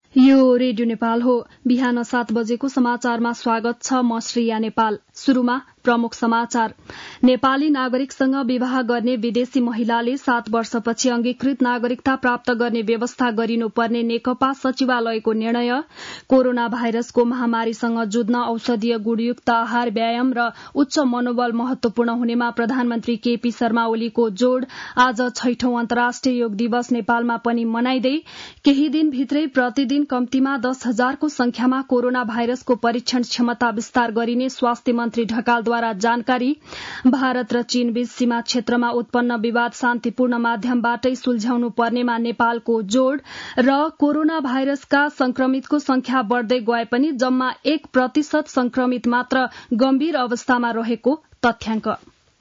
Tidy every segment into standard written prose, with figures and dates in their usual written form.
यो रेडियो नेपाल हो। बिहान 7 बजेको समाचारमा स्वागत छ। म श्रेया नेपाल। शुरूमा प्रमुख समाचार। नेपाली नागरिकसँग विवाह गर्ने विदेशी महिलाले 7 वर्षपछि अंगीकृत नागरिकता प्राप्त गर्ने व्यवस्था गरिनुपर्ने नेकपा सचिवालयको निर्णय। कोरोना भाइरसको महामारीसँग जुझ्न औषधीय गुणयुक्त आहार, व्यायाम र उच्च मनोबल महत्वपूर्ण हुनेमा प्रधानमन्त्री केपी शर्मा ओलीको जोड़। आज 6औं अन्तर्राष्ट्रिय योग दिवस नेपालमा पनि मनाइँदै केही दिनभित्रै प्रतिदिन कम्तीमा 10,000 को संख्यामा कोरोना भाइरसको परीक्षण क्षमता विस्तार गरिने स्वास्थ्य मन्त्री ढकालद्वारा जानकारी। भारत र चीनबीच सीमा क्षेत्रमा उत्पन्न विवाद शान्तिपूर्ण माध्यमबाटै सुल्झ्याउनु पर्नेमा नेपालको जोड़। र कोरोना भाइरसका संक्रमितको संख्या बढ़दै गए पनि जम्मा 1% संक्रमित मात्र गम्भीर अवस्थामा रहेको तथ्याङ्क।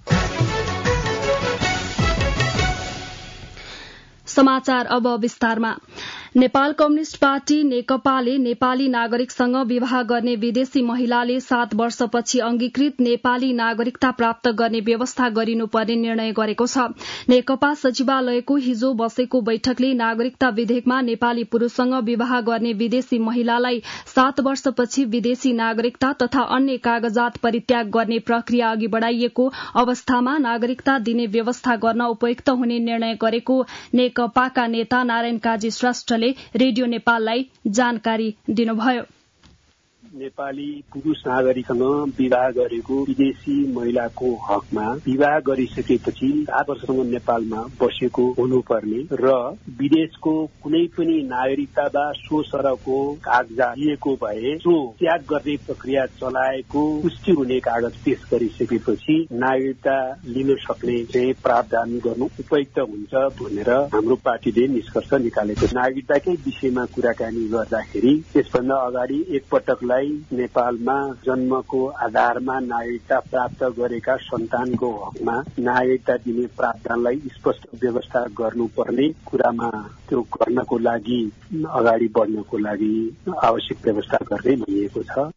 समाचार अब विस्तारमा। नेपाल कम्युनिष्ट पार्टी नेकपाले नेपाली नागरिकसँग विवाह गर्ने विदेशी महिलाले 7 वर्षपछि अंगीकृत नेपाली नागरिकता प्राप्त गर्ने व्यवस्था गरिनुपर्ने निर्णय गरेको छ। नेकपा सचिवालयको हिजो बसेको बैठकले नागरिकता विधेयकमा नेपाली पुरूषसँग विवाह गर्ने विदेशी महिलालाई 7 वर्षपछि विदेशी नागरिकता तथा अन्य कागजात परित्याग गर्ने प्रक्रिया अघि बढ़ाइएको अवस्थामा नागरिकता दिने व्यवस्था गर्न उपयुक्त हुने निर्णय गरेको नेकपाका नेता नारायण काजी श्रेष्ठ रेडियो नेपाललाई जानकारी दिनुभयो। नेपाली पुरूष नागरिकसँग विवाह गरेको विदेशी महिलाको हकमा विवाह गरिसकेपछि 7 वर्षसम्म नेपालमा बसेको हुनुपर्ने र विदेशको कुनै पनि नागरिकता वा सो सरहको कागजात दिएको भए सो त्याग गर्ने प्रक्रिया चलाएको पुष्टि हुने कागज पेश गरिसकेपछि नागरिकता लिन सक्ने चाहिँ प्रावधान गर्नु उपयुक्त हुन्छ भनेर हाम्रो पार्टीले निष्कर्ष निकालेको। नागरिकताकै विषयमा कुराकानी गर्दाखेरि त्यसभन्दा अगाडि एकपटकलाई नेपालमा जन्मको आधारमा नागरिकता प्राप्त गरेका सन्तानको हकमा नागरिकता दिने प्रावधानलाई स्पष्ट व्यवस्था गर्नुपर्ने कुरामा त्यो गर्नको लागि अगाडि बढ्नको लागि आवश्यक व्यवस्था गर्दै भनिएको छ।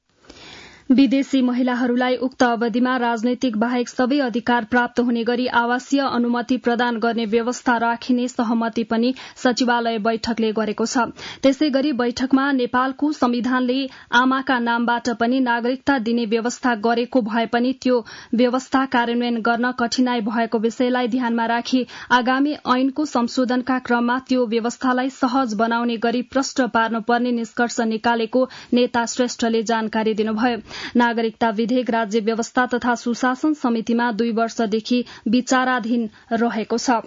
विदेशी महिलाहरूलाई उक्त अवधिमा राजनैतिक बाहेक सबै अधिकार प्राप्त हुने गरी आवासीय अनुमति प्रदान गर्ने व्यवस्था राखिने सहमति पनि सचिवालय बैठकले गरेको छ। त्यसैगरी बैठकमा नेपालको संविधानले आमाका नामबाट पनि नागरिकता दिने व्यवस्था गरेको भए पनि त्यो व्यवस्था कार्यान्वयन गर्न कठिनाई भएको विषयलाई ध्यानमा राखी आगामी ऐनको संशोधनका क्रममा त्यो व्यवस्थालाई सहज बनाउने गरी प्रष्ट पार्नुपर्ने निष्कर्ष निकालेको नेता श्रेष्ठले जानकारी दिनुभयो। नागरिकता विधेयक राज्य व्यवस्था तथा सुशासन समितिमा 2 वर्षदेखि विचाराधीन रहेको छ।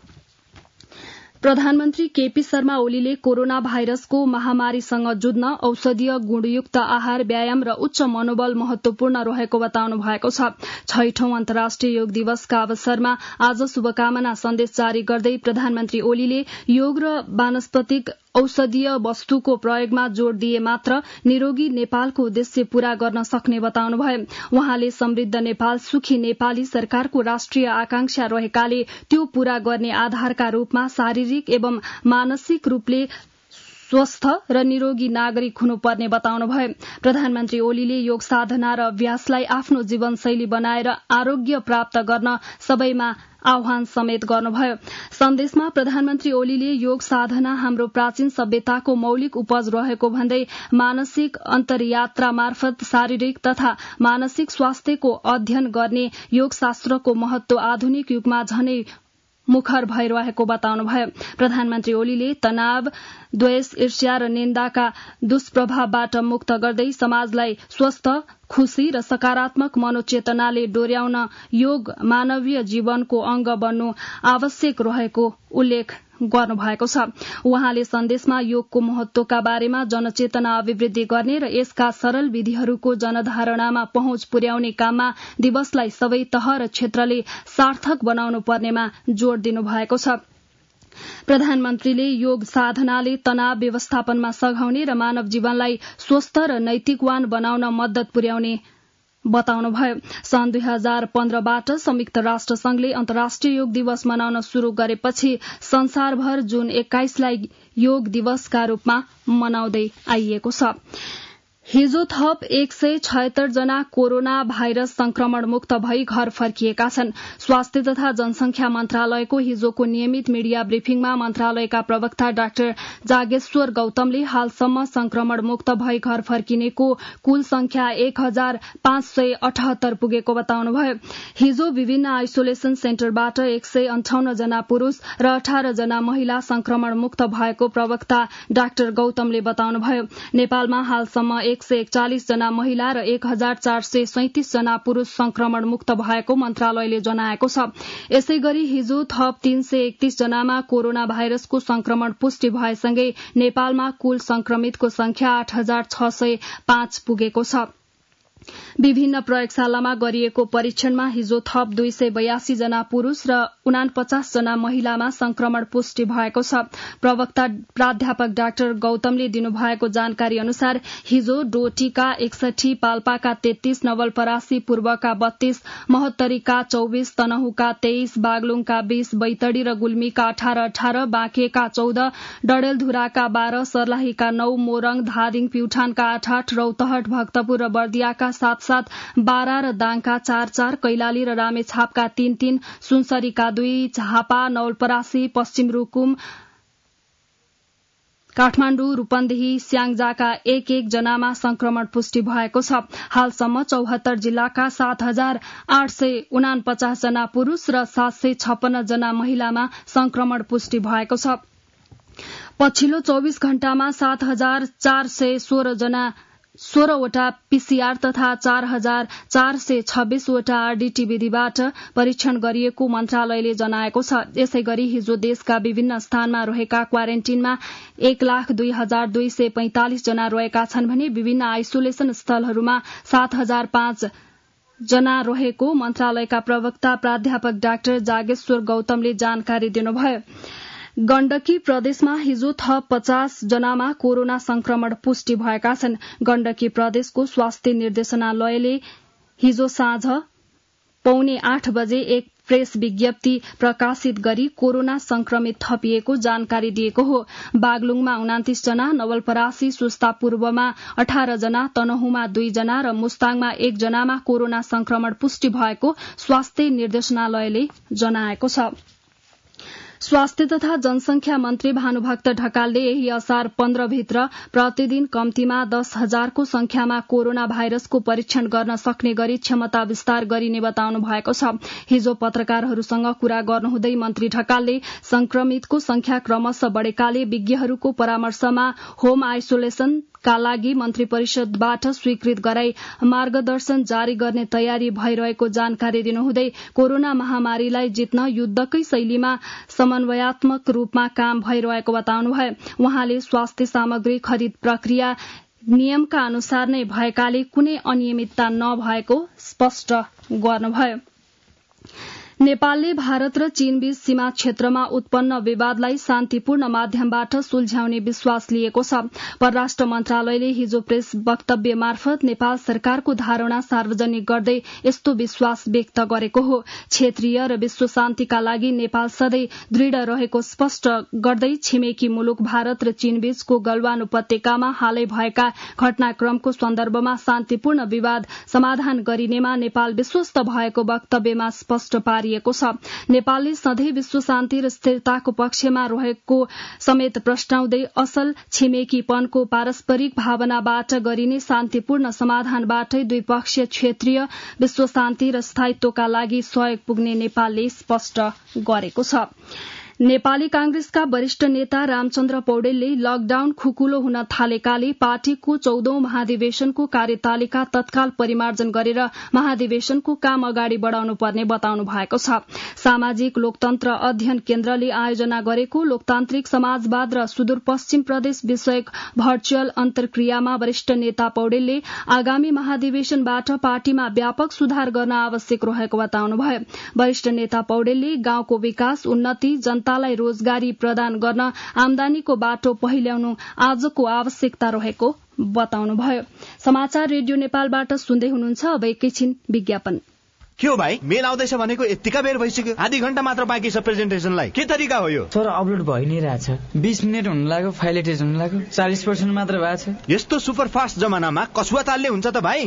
प्रधानमन्त्री केपी शर्मा ओलीले कोरोना भाइरसको महामारीसँग जुझ्न औषधीय गुणयुक्त आहार, व्यायाम र उच्च मनोबल महत्वपूर्ण रहेको बताउनु भएको छ। 6औं अन्तर्राष्ट्रिय योग दिवसका अवसरमा आज शुभकामना सन्देश जारी गर्दै प्रधानमन्त्री ओलीले योग र वानस्पतिक औषधीय वस्तुको प्रयोगमा जोड़ दिए मात्र निरोगी नेपालको उद्देश्य पूरा गर्न सक्ने बताउनुभयो। उहाँले समृद्ध नेपाल, सुखी नेपाली सरकारको राष्ट्रिय आकांक्षा रहेकाले त्यो पूरा गर्ने आधारका रूपमा शारीरिक एवं मानसिक रूपले स्वस्थ र निरोगी नागरिक हुनुपर्ने बताउनुभयो। प्रधानमन्त्री ओलीले योग साधना र अभ्यासलाई आफ्नो जीवनशैली बनाएर आरोग्य प्राप्त गर्न सबैमा आह्वान समेत गर्नुभयो। सन्देशमा प्रधानमन्त्री ओलीले योग साधना हाम्रो प्राचीन सभ्यताको मौलिक उपज रहेको भन्दै मानसिक अन्तर्यात्रा मार्फत शारीरिक तथा मानसिक स्वास्थ्यको अध्ययन गर्ने योग शास्त्रको महत्व आधुनिक युगमा झनै मुखर भइरहेको बताउनुभयो। प्रधानमन्त्री ओलीले तनाव, द्वेष, ईर्ष्या र निन्दाका दुष्प्रभावबाट मुक्त गर्दै समाजलाई स्वस्थ, खुशी र सकारात्मक मनोचेतनाले डोर्याउन योग मानवीय जीवनको अंग बन्नु आवश्यक रहेको उल्लेख गर्नुभएको छ। उहाँले सन्देशमा योगको महत्वका बारेमा जनचेतना अभिवृद्धि गर्ने र यसका सरल विधिहरूको जनधारणामा पहुँच पुर्याउने काममा दिवसलाई सबै तह र क्षेत्रले सार्थक बनाउनु पर्नेमा जोड़ दिनुभएको छ। प्रधानमन्त्रीले योग साधनाले तनाव व्यवस्थापनमा सघाउने र मानव जीवनलाई स्वस्थ र नैतिकवान बनाउन मद्दत पुर्याउने बताउनुभयो। सन् 2015बाट संयुक्त राष्ट्र संघले अन्तर्राष्ट्रिय योग दिवस मनाउन शुरू गरेपछि संसारभर जुन 21 लाई योग दिवसका रूपमा मनाउँदै आइएको छ। हिजो थप 176 जना कोरोना भाइरस संक्रमण मुक्त भई घर फर्किएका छन्। स्वास्थ्य तथा जनसंख्या मन्त्रालयको हिजोको नियमित मिडिया ब्रिफिङमा मन्त्रालयका प्रवक्ता डाक्टर जागेश्वर गौतमले हालसम्म संक्रमण मुक्त भई घर फर्किनेको कुल संख्या 1578 पुगेको बताउनुभयो। हिजो विभिन्न आइसोलेशन सेन्टरबाट 158 जना पुरूष र 18 जना महिला संक्रमण मुक्त भएको प्रवक्ता डाक्टर गौतमले बताउनुभयो। नेपालमा हालसम्म 141 जना महिला र 1437 जना पुरूष संक्रमण मुक्त भएको मन्त्रालयले जनाएको छ। यसैगरी हिजो थप 331 जनामा कोरोना भाइरसको संक्रमण पुष्टि भएसँगै नेपालमा कुल संक्रमितको संख्या 8605 पुगेको छ। विभिन्न प्रयोगशालामा गरिएको परीक्षणमा हिजो थप 282 जना पुरूष र 49 जना महिलामा संक्रमण पुष्टि भएको छ। प्रवक्ता प्राध्यापक डाक्टर गौतमले दिनुभएको जानकारी अनुसार हिजो डोटीका 61, पाल्पाका 33, नवलपरासी पूर्वका 32, महोत्तरीका 24, तनहुका 23, बागलुङका 20, बैतडी र गुल्मीका 18, बाँकेका 14, डडेलधुराका 12, सर्लाहीका 9, मोरङ, धादिङ, प्युठानका 8, रौतहट, भक्तपुर र बर्दियाका 7, बारा र दाङका 4, कैलाली र रामेछापका 3, सुनसरीका 2, झापा, नवलपरासी, पश्चिम रुकुम, काठमाण्डु, रूपन्देही, स्याङ्जाका 1 जनामा संक्रमण पुष्टि भएको छ। हालसम्म 74 जिल्लाका 7849 जना पुरूष र 756 जना महिलामा संक्रमण पुष्टि भएको छ। पछिल्लो 24 घण्टामा 7416 वटा पीसीआर तथा 4426 वटा आरडीटी विधिबाट परीक्षण गरिएको मन्त्रालयले जनाएको छ। यसैगरी हिजो देशका विभिन्न स्थानमा रहेका क्वारेन्टिनमा 1,02,245 जना रहेका छन् भने विभिन्न आइसोलेशन स्थलहरूमा 7,005 जना रहेको मन्त्रालयका प्रवक्ता प्राध्यापक डाक्टर जागेश्वर गौतमले जानकारी दिनुभयो। गण्डकी प्रदेशमा हिजो थप 50 जनामा कोरोना संक्रमण पुष्टि भएका छन्। गण्डकी प्रदेशको स्वास्थ्य निर्देशनालयले हिजो साँझ 7:45 बजे एक प्रेस विज्ञप्ति प्रकाशित गरी कोरोना संक्रमित थपिएको जानकारी दिएको हो। बागलुङमा 29 जना, नवलपरासी सुस्ता पूर्वमा 18 जना, तनहुमा 2 जना र मुस्ताङमा 1 जनामा कोरोना संक्रमण पुष्टि भएको स्वास्थ्य निर्देशनालयले जनाएको छ। स्वास्थ्य तथा जनसंख्या मन्त्री भानुभक्त ढकालले यही असार 15 भित्र प्रतिदिन कम्तीमा 10,000 को संख्यामा कोरोना भाइरसको परीक्षण गर्न सक्ने गरी क्षमता विस्तार गरिने बताउनु भएको छ। हिजो पत्रकारहरूसँग कुरा गर्नुहुँदै मन्त्री ढकालले संक्रमितको संख्या क्रमशः बढ़ेकाले विज्ञहरूको परामर्शमा होम आइसोलेशन का लागि मन्त्री परिषदबाट स्वीकृत गराई मार्गदर्शन जारी गर्ने तयारी भइरहेको जानकारी दिनुहुँदै कोरोना महामारीलाई जित्न युद्धकै शैलीमा समन्वयात्मक रूपमा काम भइरहेको बताउनुभयो। उहाँले स्वास्थ्य सामग्री खरिद प्रक्रिया नियमका अनुसार नै भएकाले कुनै अनियमितता नभएको स्पष्ट गर्नुभयो। नेपालले भारत र चीनबीच सीमा क्षेत्रमा उत्पन्न विवादलाई शान्तिपूर्ण माध्यमबाट सुल्झ्याउने विश्वास लिएको छ। परराष्ट्र मन्त्रालयले हिजो प्रेस वक्तव्य मार्फत नेपाल सरकारको धारणा सार्वजनिक गर्दै यस्तो विश्वास व्यक्त गरेको हो। क्षेत्रीय र विश्व शान्तिका लागि नेपाल सधैँ दृढ़ रहेको स्पष्ट गर्दै छिमेकी मुलुक भारत र चीनबीचको गलवान उपत्यकामा हालै भएका घटनाक्रमको सन्दर्भमा शान्तिपूर्ण विवाद समाधान गरिनेमा नेपाल विश्वस्त भएको वक्तव्यमा स्पष्ट पारिएको छ। नेपालले सधैँ विश्व शान्ति र स्थिरताको पक्षमा रहेको समेत प्रश्नाउँदै असल छिमेकीपनको पारस्परिक भावनाबाट गरिने शान्तिपूर्ण समाधानबाटै द्विपक्षीय क्षेत्रीय विश्व शान्ति र स्थायित्वका लागि सहयोग पुग्ने नेपालले स्पष्ट गरेको छ। नेपाली कांग्रेसका वरिष्ठ नेता रामचन्द्र पौडेलले लकडाउन खुकुलो हुन थालेकाले पार्टीको 14औं महाधिवेशनको कार्यतालिका तत्काल परिमार्जन गरेर महाधिवेशनको काम अगाडि बढ़ाउनु पर्ने बताउनु भएको छ। सामाजिक लोकतन्त्र अध्ययन केन्द्रले आयोजना गरेको लोकतान्त्रिक समाजवाद र सुदूरपश्चिम प्रदेश विषयक भर्चुअल अन्तर्क्रियामा वरिष्ठ नेता पौडेलले आगामी महाधिवेशनबाट पार्टीमा व्यापक सुधार गर्न आवश्यक रहेको बताउनुभयो। वरिष्ठ नेता पौडेलले गाउँको विकास, उन्नति, जनतालाई रोजगारी प्रदान गर्न आमदानीको बाटो पहिल्याउनु आजको आवश्यकता रहेको बताउनुभयो। समाचार रेडियो नेपालबाट सुन्दै हुनुहुन्छ। अब एकैछिन विज्ञापन। के हो भाइ, मेल आउँदैछ भनेको यतिका बेर भइसक्यो, आधी घण्टा मात्र बाँकी छ प्रेजेन्टेसनलाई। के तरिका हो यो? सर अपलोड भइ नै रहेछ, 20 मिनेट हुन लाग्यो, फाइल एडिट हुन लाग्यो, 40% मात्र भएको छ। यस्तो सुपर फास्ट जमानामा कसुवा तालले हुन्छ त भाइ?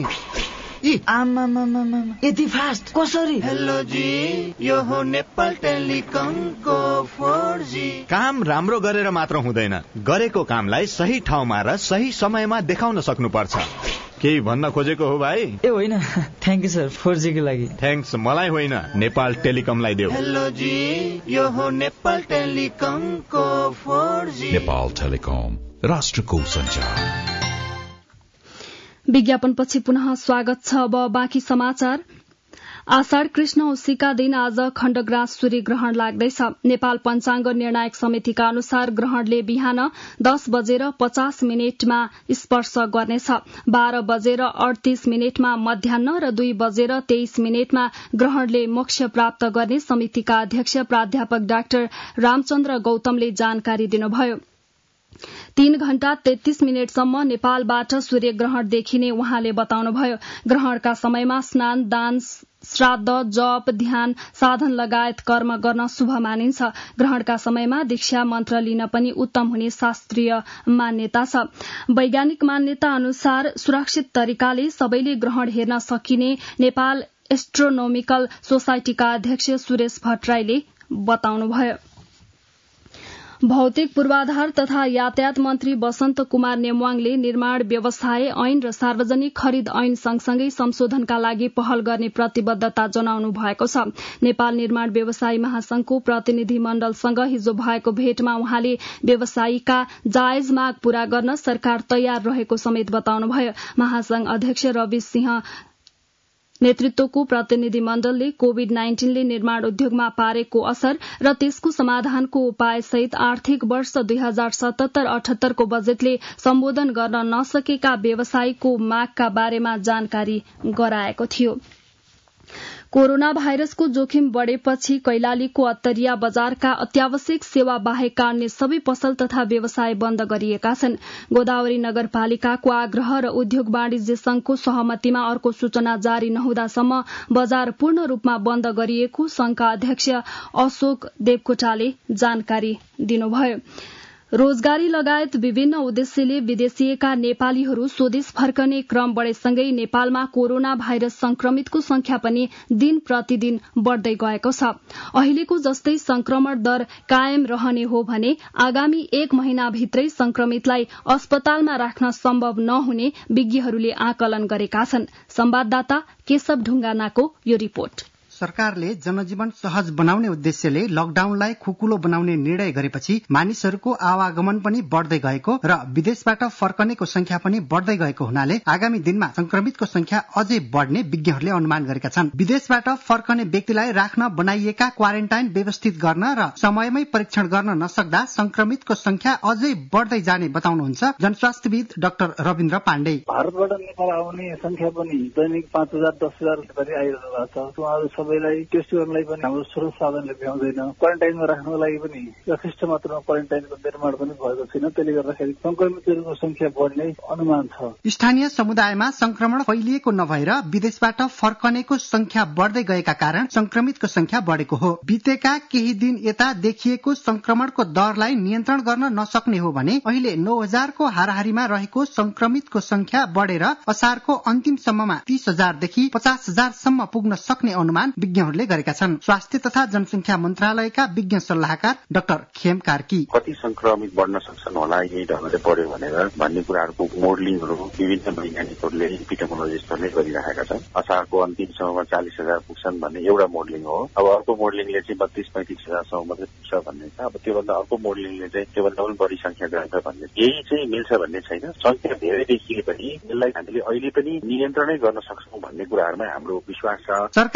यति फास्ट कसरी? हेलो जी, यो हो नेपाल टेलिकमको 4G। काम राम्रो गरेर मात्र हुँदैन, गरेको कामलाई सही ठाउँमा र सही समयमा देखाउन सक्नुपर्छ। केही भन्न खोजेको हो भाइ? ए होइन, थ्याङ्क यू सर 4G को लागि। थ्याङ्क्स मलाई होइन, नेपाल टेलिकमलाई देऊ। हेलो जी, यो हो नेपाल टेलिकमको 4G। नेपाल टेलिकम, राष्ट्रको सञ्चार। विज्ञापनपछि पुनः स्वागत छ। अब बाँकी समाचार। आषाढ़ कृष्ण औँसीका दिन आज खण्डग्रास सूर्य ग्रहण लाग्दैछ। नेपाल पञ्चाङ्ग निर्णायक समितिका अनुसार ग्रहणले बिहान 10:50 स्पर्श गर्नेछ। 12:38 मध्याह्न र 2:23 ग्रहणले मोक्ष प्राप्त गर्ने समितिका अध्यक्ष प्राध्यापक डाक्टर रामचन्द्र गौतमले जानकारी दिनुभयो। 3 घण्टा 33 मिनटसम्म नेपालबाट सूर्य ग्रहण देखिने उहाँले बताउनुभयो। ग्रहणका समयमा स्नान, दान, श्राद्ध, जप, ध्यान, साधन लगायत कर्म गर्न शुभ मानिन्छ। ग्रहणका समयमा दीक्षा मन्त्र लिन पनि उत्तम हुने शास्त्रीय मान्यता छ। वैज्ञानिक मान्यता अनुसार सुरक्षित तरिकाले सबैले ग्रहण हेर्न सकिने नेपाल एस्ट्रोनोमिकल सोसाइटीका अध्यक्ष सुरेश भट्टराईले बताउनुभयो। भौतिक पूर्वाधार तथा यातायात मन्त्री वसन्त कुमार नेमवाङले निर्माण व्यवसाय ऐन र सार्वजनिक खरिद ऐन सँगसँगै संशोधनका लागि पहल गर्ने प्रतिबद्धता जनाउनु भएको छ। नेपाल निर्माण व्यवसायी महासंघको प्रतिनिधि मण्डलसँग हिजो भएको भेटमा उहाँले व्यवसायीका जायज माग पूरा गर्न सरकार तयार रहेको समेत बताउनुभयो। महासंघ अध्यक्ष रवि सिंह नेतृत्वको प्रतिनिधि मण्डलले कोविड-19 ले निर्माण उद्योगमा पारेको असर र त्यसको समाधानको उपायसहित आर्थिक वर्ष 2077-78 को बजेटले सम्बोधन गर्न नसकेका व्यवसायीको मागका बारेमा जानकारी गराएको थियो। कोरोना भाइरसको जोखिम बढ़ेपछि कैलालीको अत्तरिया बजारका अत्यावश्यक सेवा बाहेकका अन्य सबै पसल तथा व्यवसाय बन्द गरिएका छन्। गोदावरी नगरपालिकाको आग्रह र उद्योग वाणिज्य संघको सहमतिमा अर्को सूचना जारी नहुँदासम्म बजार पूर्ण रूपमा बन्द गरिएको संघका अध्यक्ष अशोक देवकोटाले जानकारी दिनुभयो। रोजगारी लगायत विभिन्न उद्देश्यले विदेशिएका नेपालीहरू स्वदेश फर्कने क्रम बढ़ेसँगै नेपालमा कोरोना भाइरस संक्रमितको संख्या पनि दिन प्रतिदिन बढ़दै गएको छ। अहिलेको जस्तै संक्रमण दर कायम रहने हो भने आगामी 1 महिनाभित्रै संक्रमितलाई अस्पतालमा राख्न सम्भव नहुने विज्ञहरूले आकलन गरेका छन्। संवाददाता केशव ढुङ्गानाको यो रिपोर्ट। सरकारले जनजीवन सहज बनाउने उद्देश्यले लकडाउनलाई खुकुलो बनाउने निर्णय गरेपछि मानिसहरूको आवागमन पनि बढ़दै गएको र विदेशबाट फर्कनेको संख्या पनि बढ़दै गएको हुनाले आगामी दिनमा संक्रमितको संख्या अझै बढ़ने विज्ञहरूले अनुमान गरेका छन्। विदेशबाट फर्कने व्यक्तिलाई राख्न बनाइएका क्वारेन्टाइन व्यवस्थित गर्न र समयमै परीक्षण गर्न नसक्दा संक्रमितको संख्या अझै बढ़दै जाने बताउनुहुन्छ जनस्वास्थ्यविद डाक्टर रविन्द्र पाण्डे। भारतबाट नेपाल आउने संख्या पनि दैनिक 5000-10,000 गरी आइरहेको छ। सबैलाई टेस्ट गर्नलाई पनि हाम्रो स्रोत साधनले भ्याउँदैन। क्वारेन्टाइनमा राख्नको लागि पनि यथेष्ट मात्रामा क्वारेन्टाइनको निर्माण पनि भएको छैन। त्यसले गर्दाखेरि संक्रमितहरूको संख्या बढ्ने अनुमान छ। स्थानीय समुदायमा संक्रमण फैलिएको नभएर विदेशबाट फर्कनेको संख्या बढ़दै गएका कारण संक्रमितको संख्या बढ़ेको हो। बितेका केही दिन यता देखिएको संक्रमणको दरलाई नियन्त्रण गर्न नसक्ने हो भने अहिले 9000 को हाराहारीमा रहेको संक्रमितको संख्या बढ़ेर असारको अन्तिमसम्ममा 30,000 देखि 50,000 सम्म पुग्न सक्ने अनुमान विज्ञहरूले गरेका छन्। स्वास्थ्य तथा जनसंख्या मन्त्रालयका विज्ञ सल्लाहकार डाक्टर खेम कार्की कति संक्रमित बढ्न सक्छन् होला यही ढंगले बढ्यो भनेर भन्ने कुराहरूको मोडलिङहरू विभिन्न वैज्ञानिकहरूले इपिडेमोलोजिस्टहरूले गरिरहेका छन्। असारको अन्तिमसम्ममा 40,000 पुग्छन् भन्ने एउटा मोडलिङ हो। अब अर्को मोडलिङले चाहिँ 32-35,000 सम्म मात्रै पुग्छ भन्ने छ। अब त्योभन्दा अर्को मोडलिङले चाहिँ त्योभन्दा पनि बढी संख्या जान्छ भन्ने, यही चाहिँ मिल्छ भन्ने छैन। संख्या धेरै देखिए पनि यसलाई हामीले अहिले पनि नियन्त्रणै गर्न सक्छौं भन्ने कुराहरूमा हाम्रो विश्वास छ। सरकारले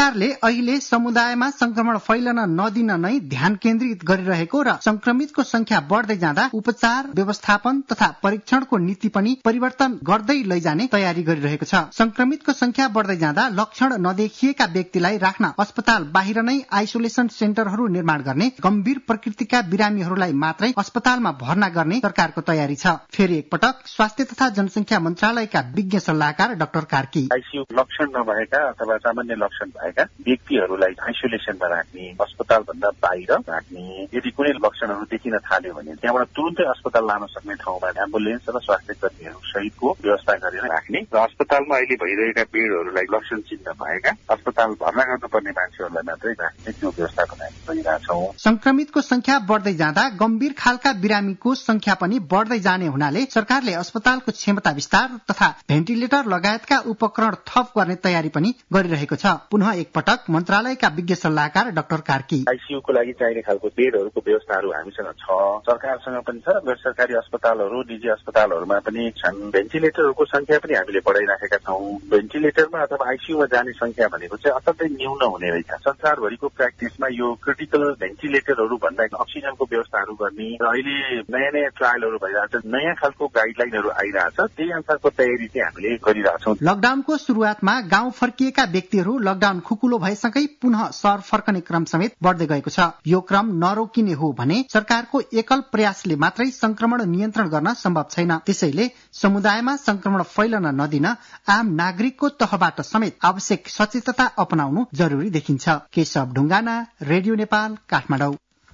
अहिले समुदायमा संक्रमण फैलन नदिन नै ध्यान केन्द्रित गरिरहेको र संक्रमितको संख्या बढ्दै जाँदा उपचार व्यवस्थापन तथा परीक्षणको नीति पनि परिवर्तन गर्दै लैजाने तयारी गरिरहेको छ। संक्रमितको संख्या बढ्दै जाँदा लक्षण नदेखिएका व्यक्तिलाई राख्न अस्पताल बाहिर नै आइसोलेसन सेन्टरहरू निर्माण गर्ने, गम्भीर प्रकृतिका बिरामीहरूलाई मात्रै अस्पतालमा भर्ना गर्ने सरकारको तयारी छ। फेरि एकपटक स्वास्थ्य तथा जनसंख्या मन्त्रालयका विज्ञ सल्लाहकार डाक्टर कार्की, आइसियू लक्षण नभएका अथवा सामान्य लक्षण भएका व्यक्तिहरूलाई आइसोलेसनमा राख्ने, अस्पताल भन्दा बाहिर राख्ने, यदि कुनै लक्षणहरू देखिन थाल्यो भने त्यहाँबाट तुरुन्तै अस्पताल लान सक्ने ठाउँमा एम्बुलेन्स र स्वास्थ्य कर्मीहरू सहितको व्यवस्था गरेर राख्ने र अस्पतालमा अहिले भइरहेका बेडहरूलाई लक्षण चिन्ह भएका अस्पताल भर्ना गर्नुपर्ने मान्छेहरूलाई मात्रै राख्ने त्यो व्यवस्था गरिरहेछौँ। संक्रमितको संख्या बढ्दै जाँदा गम्भीर खालका बिरामीको संख्या पनि बढ्दै जाने हुनाले सरकारले अस्पतालको क्षमता विस्तार तथा भेन्टिलेटर लगायतका उपकरण थप गर्ने तयारी पनि गरिरहेको छ। पुनः एकपटक मन्त्रालयका विज्ञ सल्लाहकार डाक्टर कार्की, आइसियूको लागि चाहिने खालको बेडहरूको व्यवस्थाहरू हामीसँग छ, सरकारसँग पनि छ, गैर सरकारी अस्पतालहरू निजी अस्पतालहरूमा पनि छन्। भेन्टिलेटरहरूको संख्या पनि हामीले बढाइराखेका छौँ। भेन्टिलेटरमा अथवा आइसियूमा जाने संख्या भनेको चाहिँ अत्यन्तै न्यून हुने रहेछ। संसारभरिको प्र्याक्टिसमा यो क्रिटिकल भेन्टिलेटरहरू भन्दा अक्सिजनको व्यवस्थाहरू गर्ने र अहिले नयाँ नयाँ ट्रायलहरू भइरहेछ, नयाँ खालको गाइडलाइनहरू आइरहेछ, त्यही अनुसारको तयारी चाहिँ हामीले गरिरहेछौँ। लकडाउनको शुरूआतमा गाउँ फर्किएका व्यक्तिहरू लकडाउन खुकुलो भएसँगै पुनः सहर फर्कने क्रम समेत बढ्दै गएको छ। यो क्रम नरोकिने हो भने सरकारको एकल प्रयासले मात्रै संक्रमण नियन्त्रण गर्न सम्भव छैन। त्यसैले समुदायमा संक्रमण फैलन नदिन आम नागरिकको तहबाट समेत आवश्यक सचेतता अपनाउनु जरुरी देखिन्छ। केशव ढुङ्गाना, रेडियो नेपाल, काठमाडौँ।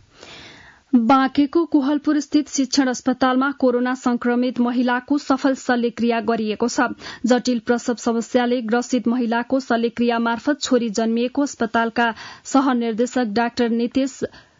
बाँकेको कोहलपुर स्थित शिक्षण अस्पतालमा कोरोना संक्रमित महिलाको सफल शल्यक्रिया गरिएको छ। जटिल प्रसव समस्याले ग्रसित महिलाको शल्यक्रिया मार्फत छोरी जन्मिएको अस्पतालका सहनिर्देशक डाक्टर नितेश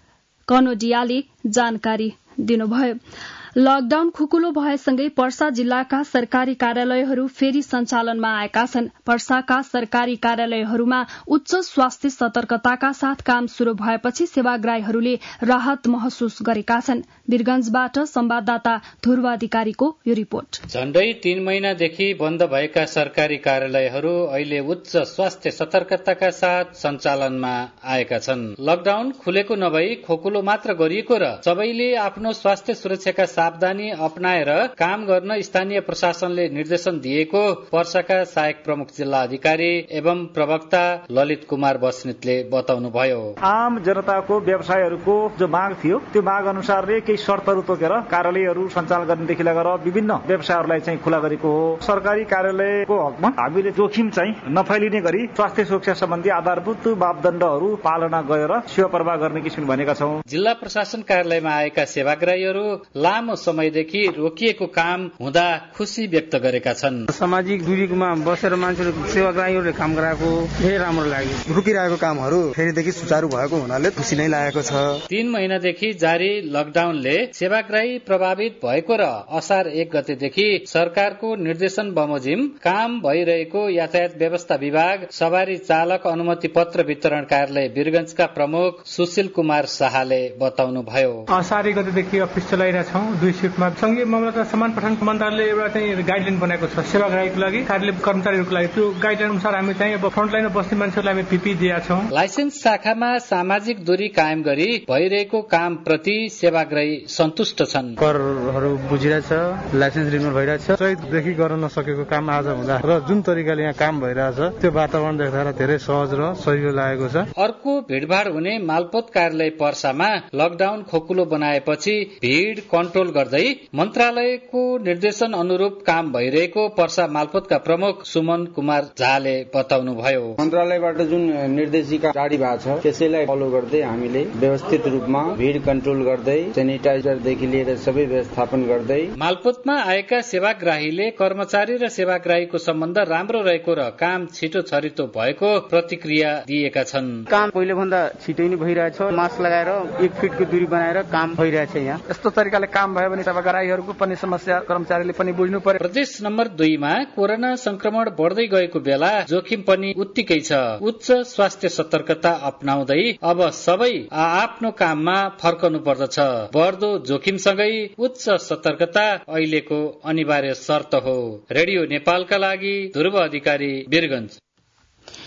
कनोडियाले जानकारी दिनुभयो। लकडाउन खुकुलो भएसँगै पर्सा जिल्लाका सरकारी कार्यालयहरू फेरि सञ्चालनमा आएका छन्। पर्साका सरकारी कार्यालयहरूमा उच्च स्वास्थ्य सतर्कताका साथ काम शुरू भएपछि सेवाग्राहीहरूले राहत महसुस गरेका छन्। वीरगंजबाट संवाददाता ध्रुव अधिकारीको यो रिपोर्ट। झण्डै 3 महिनादेखि बन्द भएका सरकारी कार्यालयहरू अहिले उच्च स्वास्थ्य सतर्कताका साथ सञ्चालनमा आएका छन्। लकडाउन खुलेको नभई खोकुलो मात्र गरिएको र सबैले आफ्नो स्वास्थ्य सुरक्षाका सावधानी अपनाएर काम गर्न स्थानीय प्रशासनले निर्देशन दिएको पर्साका सहायक प्रमुख जिल्ला अधिकारी एवं प्रवक्ता ललित कुमार बस्नेतले बताउनुभयो। आम जनताको व्यवसायहरूको जो माग थियो त्यो माग अनुसारले केही शर्तहरू तोकेर कार्यालयहरू सञ्चालन गर्नेदेखि लिएर विभिन्न व्यवसायहरूलाई चाहिँ खुला गरेको हो। सरकारी कार्यालयको हकमा हामीले जोखिम चाहिँ नफैलिने गरी स्वास्थ्य सुरक्षा सम्बन्धी आधारभूत मापदण्डहरू पालना गरेर सेवा प्रवाह गर्ने किसिम भनेका छौं। जिल्ला प्रशासन कार्यालयमा आएका सेवाग्राहीहरू लामो समयदेखि रोकिएको काम हुँदा खुशी व्यक्त गरेका छन्। सामाजिक दूरीमा बसेर मान्छेहरू सेवाग्राहीहरूले काम गराएको धेरै राम्रो लाग्यो। रोकिरहेको कामहरू फेरिदेखि सुचारू भएको हुनाले खुसी नै लागेको छ। 3 महिनादेखि जारी लकडाउनले सेवाग्राही प्रभावित भएको र असार 1 गतेदेखि सरकारको निर्देशन बमोजिम काम भइरहेको यातायात व्यवस्था विभाग सवारी चालक अनुमति पत्र वितरण कार्यालय वीरगंजका प्रमुख सुशील कुमार शाहले बताउनुभयो। असार 1 गतेदेखि अफिस चलाइरहेका छौं। 2 शिफ्टमा संघीय मामला तथा समान प्रशासन मन्त्रालयले एउटा चाहिँ गाइडलाइन बनाएको छ सेवाग्राहीको लागि, कार्यालय कर्मचारीहरूको लागि। त्यो गाइडलाइन अनुसार हामी चाहिँ अब फ्रन्टलाइनमा बस्ने मान्छेहरूलाई हामी पिपी दिएका छौं। लाइसेन्स शाखामा सामाजिक दूरी कायम गरी भइरहेको काम प्रति सेवाग्राही सन्तुष्ट छन्। करहरू बुझिरहेछ, लाइसेन्स रिन्युअल भइरहेछ। चैतदेखि गर्न नसकेको काम आज हुँदा र जुन तरिकाले यहाँ काम भइरहेछ त्यो वातावरण देख्दा धेरै सहज र सजिलो लागेको छ। अर्को भीड़भाड़ हुने मालपोत कार्यालय पर्सामा लकडाउन खोकुलो बनाएपछि भीड़ कन्ट्रोल गर्दै मन्त्रालयको निर्देशन अनुरूप काम भइरहेको पर्सा मालपोतका प्रमुख सुमन कुमार झाले बताउनुभयो। मन्त्रालयबाट जुन निर्देशिका जारी भएको छ त्यसैलाई फलो गर्दै हामीले व्यवस्थित रूपमा भीड़ कन्ट्रोल गर्दै सेनिटाइजरदेखि लिएर सबै व्यवस्थापन गर्दै। मालपोतमा आएका सेवाग्राहीले कर्मचारी र सेवाग्राहीको सम्बन्ध राम्रो रहेको र काम छिटो छरितो भएको प्रतिक्रिया दिएका छन्। काम पहिले भन्दा छिटै नै भइरहेछ। मास्क लगाएर 1 फिटको दूरी बनाएर काम भइरहेछ। यहाँ यस्तो तरिकाले काम भयो भने सेवाग्राहीहरूको पनि समस्या कर्मचारीले पनि बुझ्नु पर्यो। प्रदेश नम्बर 2 मा कोरोना संक्रमण बढ्दै गएको बेला जोखिम पनि उत्तिकै छ। उच्च स्वास्थ्य सतर्कता अपनाउँदै अब सबै आफ्नो काममा फर्कनु पर्दछ। बढ्दो जोखिमसँगै उच्च सतर्कता अहिलेको अनिवार्य शर्त हो। रेडियो नेपालका लागि ध्रुव अधिकारी वीरगंज।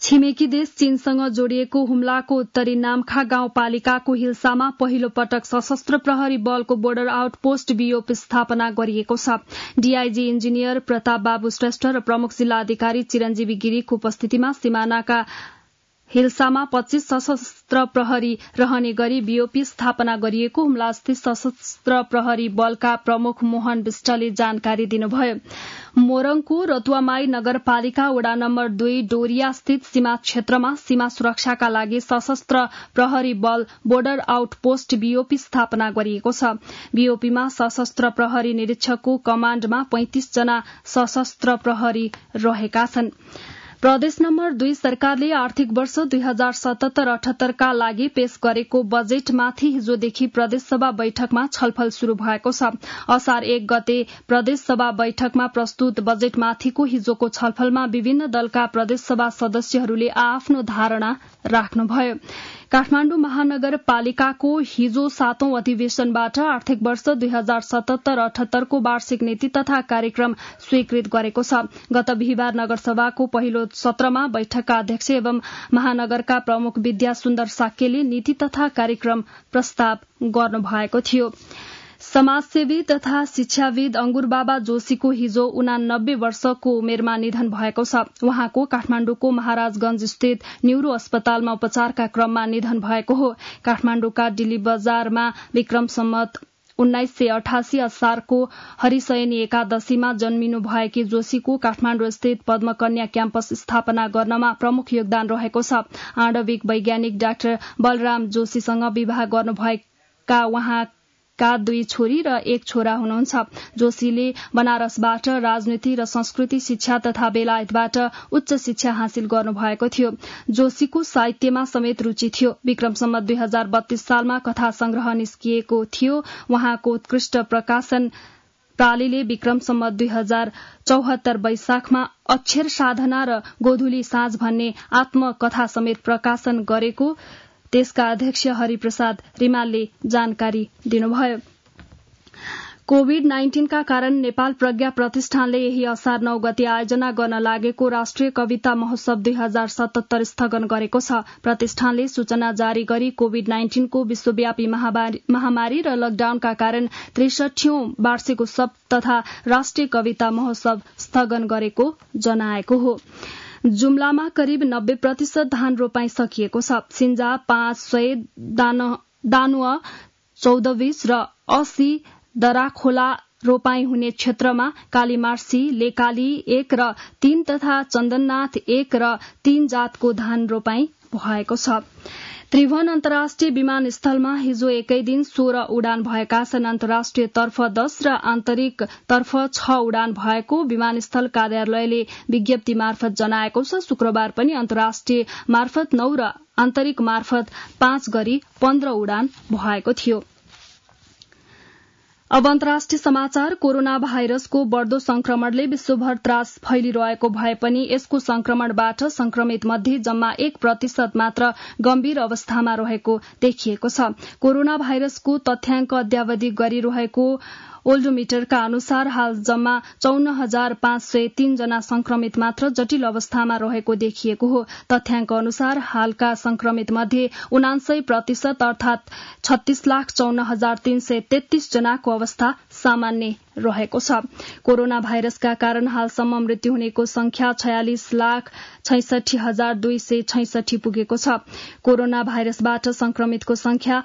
छिमेकी देश चीनसँग जोडिएको हुम्लाको उत्तरी नामखा गाउँपालिकाको हिल्सामा पहिलो पटक सशस्त्र प्रहरी बलको बोर्डर आउटपोस्ट बीओपी स्थापना गरिएको छ। डीआईजी इन्जिनियर प्रताप बाबु श्रेष्ठ र प्रमुख जिल्ला अधिकारी चिरञ्जीवी गिरीको उपस्थितिमा सिमानाका हिल्सामा 25 सशस्त्र प्रहरी रहने गरी बीओपी स्थापना गरिएको हुम्लास्थित सशस्त्र प्रहरी बलका प्रमुख मोहन विष्टले जानकारी दिनुभयो। मोरङको रतुवामाई नगरपालिका वडा नम्बर 2 डोरिया स्थित सीमा क्षेत्रमा सीमा सुरक्षाका लागि सशस्त्र प्रहरी बल बोर्डर आउटपोस्ट बीओपी स्थापना गरिएको छ। बीओपीमा सशस्त्र प्रहरी निरीक्षकको कमाण्डमा 35 जना सशस्त्र प्रहरी रहेका छन्। प्रदेश नम्बर 2 सरकारले आर्थिक वर्ष 2077-78 का लागि पेश गरेको बजेटमाथि हिजोदेखि प्रदेशसभा बैठकमा छलफल शुरू भएको छ। असार 1 गते प्रदेशसभा बैठकमा प्रस्तुत बजेटमाथिको हिजोको छलफलमा विभिन्न दलका प्रदेशसभा सदस्यहरूले आफ्नो धारणा राख्नुभयो। काठमाडौँ महानगरपालिकाको हिजो 7औं अधिवेशनबाट आर्थिक वर्ष 2077-78 को वार्षिक नीति तथा कार्यक्रम स्वीकृत गरेको छ। गत बिहिबार नगरसभाको पहिलो सत्रमा बैठकका अध्यक्ष एवं महानगरका प्रमुख विद्या सुन्दर साक्यले नीति तथा कार्यक्रम प्रस्ताव गर्नुभएको थियो। समाजसेवी तथा शिक्षाविद अंगुर बाबा जोशीको हिजो 89 वर्षको उमेरमा निधन भएको छ। उहाँको काठमाडौँको महाराजगंज स्थित न्यूरो अस्पतालमा उपचारका क्रममा निधन भएको हो। काठमाडौँका डिली बजारमा विक्रम सम्मत 1988 असारको हरिशयनी एकादशीमा जन्मिनु भएकी जोशीको काठमाडौँ स्थित पद्मकन्या क्याम्पस स्थापना गर्नमा प्रमुख योगदान रहेको छ। आणविक वैज्ञानिक डाक्टर बलराम जोशीसँग विवाह गर्नुभएका उहाँ का 2 छोरी र 1 छोरा हुनुहुन्छ। जोशीले बनारसबाट राजनीति र संस्कृति शिक्षा तथा बेलायतबाट उच्च शिक्षा हासिल गर्नुभएको थियो। जोशीको साहित्यमा समेत रुचि थियो। विक्रम सम्मत 2032 सालमा कथा संग्रह निस्किएको थियो। उहाँको उत्कृष्ट प्रकाशन प्रालीले विक्रम सम्मत 2074 वैशाखमा अक्षर साधना र गोधुली साँझ भन्ने आत्मकथा समेत प्रकाशन गरेको त्यसका अध्यक्ष हरिप्रसाद रिमालले जानकारी दिनुभयो। कोविड-19 का कारण नेपाल प्रज्ञा प्रतिष्ठानले यही असार 9 गते आयोजना गर्न लागेको राष्ट्रिय कविता महोत्सव 2077 स्थगन गरेको छ। प्रतिष्ठानले सूचना जारी गरी कोविड-19 को विश्वव्यापी महामारी र लकडाउनका कारण 63औं वार्षिक उत्सव तथा राष्ट्रिय कविता महोत्सव स्थगन गरेको जनाएको हो। जुम्लामा करिब 90% धान रोपाई सकिएको छ। सिन्जा 500, दानुवा 1420 र 80 दराखोला रोपाई हुने क्षेत्रमा कालीमार्सी, लेकाली 1 र 3 तथा चन्दननाथ 1 र 3 जातको धान रोपाई भएको छ। त्रिभुवन अन्तर्राष्ट्रिय विमानस्थलमा हिजो एकै दिन 16 उडान भएका छन्। अन्तर्राष्ट्रिय तर्फ 10 र आन्तरिक तर्फ 6 उडान भएको विमानस्थल कार्यालयले विज्ञप्ति मार्फत जनाएको छ। शुक्रबार पनि अन्तर्राष्ट्रिय मार्फत 9 र आन्तरिक मार्फत 5 गरी 15 उडान भएको थियो। अब अन्तर्राष्ट्रिय समाचार। कोरोना भाइरसको बढ्दो संक्रमणले विश्वभर त्रास फैलिरहेको भए पनि यसको संक्रमणबाट संक्रमित मध्ये जम्मा 1% मात्र गम्भीर अवस्थामा रहेको देखिएको छ। कोरोना भाइरसको तथ्याङ्क अद्यावधि गरिरहेको ओल्डोमिटरका अनुसार हाल जम्मा 54,503 जना संक्रमित मात्र जटिल अवस्थामा रहेको देखिएको हो। तथ्याङ्क अनुसार हालका संक्रमित मध्ये 79% अर्थात 36,54,333 जनाको अवस्था सामान्य रहेको छ। कोरोना भाइरसका कारण हालसम्म मृत्यु हुनेको संख्या 46,66,266 पुगेको छ। कोरोना भाइरसबाट संक्रमितको संख्या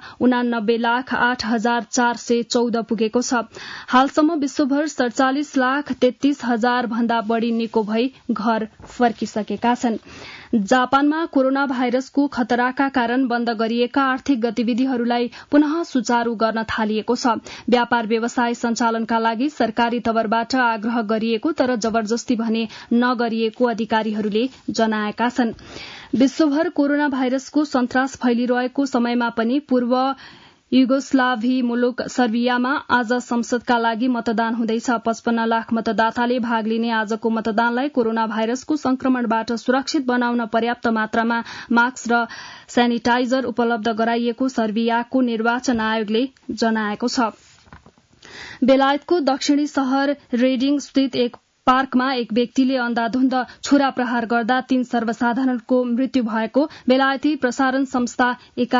89,08,414 पुगेको छ। हालसम्म विश्वभर 47,33,000 भन्दा बढ़ी निको भई घर फर्किसकेका छन्। जापानमा कोरोना भाइरसको खतराका कारण बन्द गरिएका आर्थिक गतिविधिहरूलाई पुनः सुचारू गर्न थालिएको छ। व्यापार व्यवसाय सञ्चालनका लागि सरकारी तवरबाट आग्रह गरिएको तर जबरजस्ती भने नगरिएको अधिकारीहरूले जनाएका छन्। विश्वभर कोरोना भाइरसको सन्तास फैलिरहेको समयमा पनि पूर्व युगोस्लाभी मुलुक सर्बियामा आज संसदका लागि मतदान हुँदैछ। 55 लाख मतदाताले भाग लिने आजको मतदानलाई कोरोना भाइरसको संक्रमणबाट सुरक्षित बनाउन पर्याप्त मात्रामा मास्क र सेनिटाइजर उपलब्ध गराइएको सर्बियाको निर्वाचन आयोगले जनाएको छ। बेलायतको दक्षिणी शहर रेडिङ स्थित एक पार्कमा एक व्यक्तिले अन्धाधुन्द छुरा प्रहार गर्दा 3 सर्वसाधारणको मृत्यु भएको बेलायती प्रसारण संस्था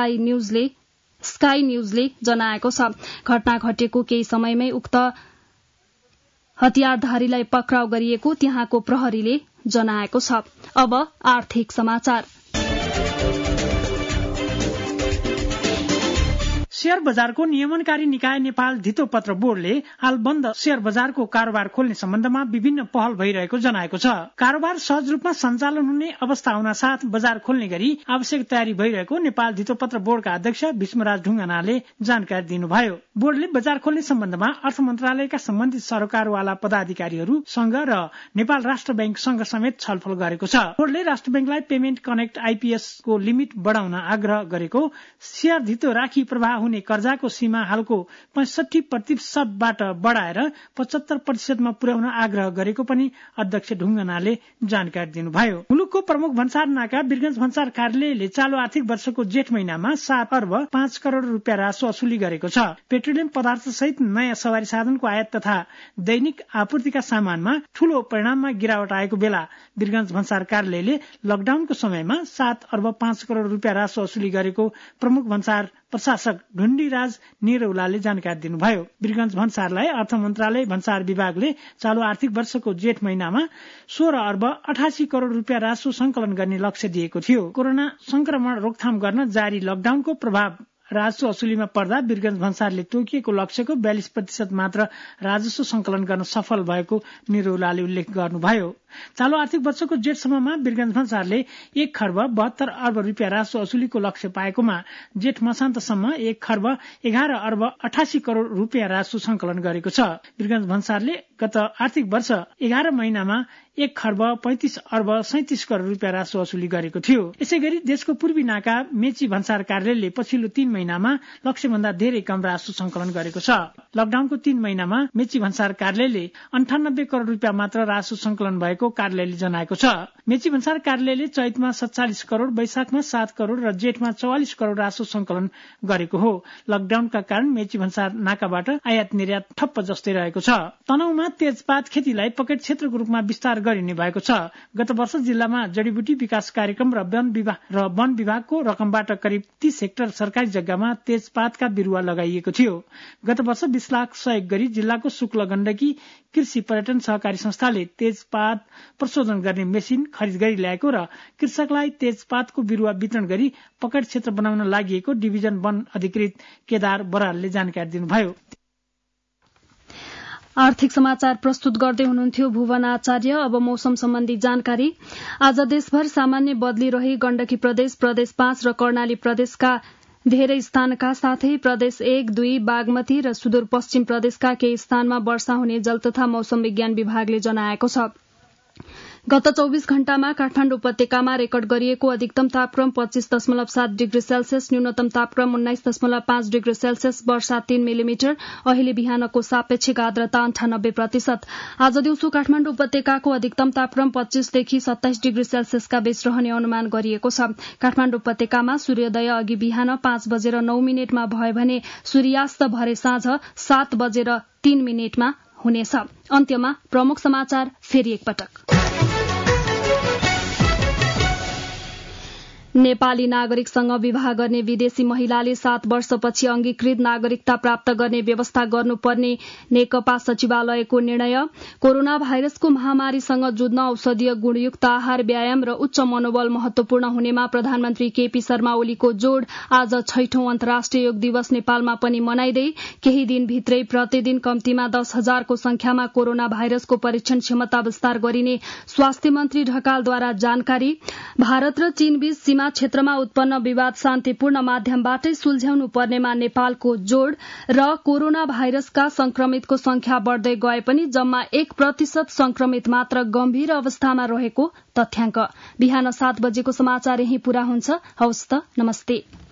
स्काई न्यूजले जनाएको छ। घटना घटेको केही समयमै उक्त हतियारधारीलाई पक्राउ गरिएको त्यहाँको प्रहरीले जनाएको छ। अब आर्थिक समाचार। शेयर बजारको नियमनकारी निकाय नेपाल धितोपत्र बोर्डले हाल बन्द शेयर बजारको कारोबार खोल्ने सम्बन्धमा विभिन्न पहल भइरहेको जनाएको छ। कारोबार सहज रूपमा सञ्चालन हुने अवस्था हुन साथ बजार खोल्ने गरी आवश्यक तयारी भइरहेको नेपाल धितोपत्र बोर्डका अध्यक्ष भीष्मराज ढुङ्गानाले जानकारी दिनुभयो। बोर्डले बजार खोल्ने सम्बन्धमा अर्थ मन्त्रालयका सम्बन्धित सरकारवाला पदाधिकारीहरूसँग र नेपाल राष्ट्र बैंकसँग समेत छलफल गरेको छ। बोर्डले राष्ट्र बैंकलाई पेमेन्ट कनेक्ट आइपीएस को लिमिट बढाउन आग्रह गरेको, शेयर धितो राखी प्रवाह हुने कर्जाको सीमा हालको 65% बढ़ाएर 75% पुर्याउन आग्रह गरेको पनि अध्यक्ष ढुङ्गानाले जानकारी दिनुभयो। मुलुकको प्रमुख भन्सार नाका वीरगञ्ज भन्सार कार्यालयले चालू आर्थिक वर्षको जेठ महिनामा 7 अर्ब 5 करोड़ रुपियाँ राजस्व असुली गरेको छ। पेट्रोलियम पदार्थ सहित नयाँ सवारी साधनको आयात तथा दैनिक आपूर्तिका सामानमा ठूलो परिणाममा गिरावट आएको बेला वीरगञ्ज भन्सार कार्यालयले लकडाउनको समयमा 7 अर्ब 5 करोड़ रुपियाँ राजस्व असुली गरेको प्रमुख भन्सार प्रशासक ढुण्डीराज निरौलाले जानकारी दिनुभयो। वीरगञ्ज भन्सारलाई अर्थ मन्त्रालय भन्सार विभागले चालू आर्थिक वर्षको जेठ महिनामा 16 अर्ब 88 करोड़ रुपियाँ राजस्व संकलन गर्ने लक्ष्य दिएको थियो। कोरोना संक्रमण रोकथाम गर्न जारी लकडाउनको प्रभाव राजस्व असुलीमा पर्दा वीरगञ्ज भन्सारले तोकिएको लक्ष्यको 42% मात्र राजस्व संकलन गर्न सफल भएको निरौलाले उल्लेख गर्नुभयो। चालू आर्थिक वर्षको जेठसम्ममा वीरगञ्ज भन्सारले 1 खर्ब 72 अर्ब रुपियाँ राजस्व असुलीको लक्ष्य पाएकोमा जेठ मसान्तसम्म 1 खर्ब 11 अर्ब 88 करोड़ रुपियाँ राजस्व संकलन गरेको छ। वीरगञ्ज भन्सारले गत आर्थिक वर्ष 11 महिनामा 1 खर्ब 35 अर्ब 37 करोड़ रुपियाँ राजस्व असुली गरेको थियो। यसैगरी देशको पूर्वी नाका मेची भन्सार कार्यालयले पछिल्लो 3 महिनामा लक्ष्यभन्दा धेरै कम राजस्व संकलन गरेको छ। लकडाउनको 3 महिनामा मेची भन्सार कार्यालयले 98 करोड़ रुपियाँ मात्र राजस्व संकलन भएको कार्यालयले जनाएको छ। मेची भन्सार कार्यालयले चैतमा 47 करोड़, वैशाखमा 7 करोड़ र जेठमा 44 करोड़ राजस्व संकलन गरेको हो। लकडाउनका कारण मेची भन्सार नाकाबाट आयात निर्यात ठप्प जस्तै रहेको छ। तनहुमा तेजपात खेतीलाई पकेट क्षेत्रको रूपमा विस्तार गरिने भएको छ। गत वर्ष जिल्लामा जडीबुटी विकास कार्यक्रम र वन विभागको रकमबाट करिब 30 हेक्टर सरकारी जग्गामा तेजपातका बिरुवा लगाइएको थियो। गत वर्ष 20 लाख सहयोग गरी जिल्लाको शुक्ल गण्डकी कृषि पर्यटन सहकारी संस्थाले तेजपात प्रशोधन गर्ने मेसिन खरिद गरी ल्याएको र कृषकलाई तेजपातको बिरुवा वितरण गरी पकेट क्षेत्र बनाउन लागि डिभिजन वन अधिकृत केदार बरालले जानकारी दिनुभयो। आर्थिक समाचार प्रस्तुत गर्दै हुनुहुन्थ्यो भुवन आचार्य। अब मौसम सम्बन्धी जानकारी। आज देशभर सामान्य बदली रही गण्डकी प्रदेश, प्रदेश 5 र कर्णाली प्रदेशका धेरै स्थानका साथै प्रदेश 1, 2, बागमती र सुदूरपश्चिम प्रदेशका केही स्थानमा वर्षा हुने जल तथा मौसम विज्ञान विभागले जनाएको छ। गत 24 घण्टामा काठमाडौँ उपत्यकामा रेकर्ड गरिएको अधिकतम तापक्रम 25.7 डिग्री सेल्सियस, न्यूनतम तापक्रम 19.5 डिग्री सेल्सियस, वर्षा 3 मिलिमिटर। अहिले बिहानको सापेक्षिक आर्द्रता 98%। आज दिउँसो काठमाडौँ उपत्यकाको अधिकतम तापक्रम 25 देखि 27 डिग्री सेल्सियसका बीच रहने अनुमान गरिएको छ। काठमाडौँ उपत्यकामा सूर्योदय अघि बिहान 5:09 भयो भने सूर्यास्त भरे साँझ 7:03 हुनेछ। अन्त्यमा प्रमुख समाचार फेरि एकपटक। नेपाली नागरिकसँग विवाह गर्ने विदेशी महिलाले 7 वर्षपछि अंगीकृत नागरिकता प्राप्त गर्ने व्यवस्था गर्नुपर्ने नेकपा सचिवालयको निर्णय। कोरोना भाइरसको महामारीसँग जुझ्न औषधीय गुणयुक्त आहार, व्यायाम र उच्च मनोबल महत्वपूर्ण हुनेमा प्रधानमन्त्री केपी शर्मा ओलीको जोड़। आज 6औं अन्तर्राष्ट्रिय योग दिवस नेपालमा पनि मनाइँदै केही दिनभित्रै प्रतिदिन कम्तीमा 10,000 को संख्यामा कोरोना भाइरसको परीक्षण क्षमता विस्तार गरिने स्वास्थ्य मन्त्री ढकालद्वारा जानकारी। भारत र चीनबीच सीमा क्षेत्रमा उत्पन्न विवाद शान्तिपूर्ण माध्यमबाटै सुल्झ्याउनु पर्नेमा नेपालको जोड़ र कोरोना भाइरसका संक्रमितको संख्या बढ़दै गए पनि जम्मा 1% संक्रमित मात्र गम्भीर अवस्थामा रहेको तथ्याङ्क। बिहान 7 बजेको समाचार यही पूरा हुन्छ। हवस् त, नमस्ते।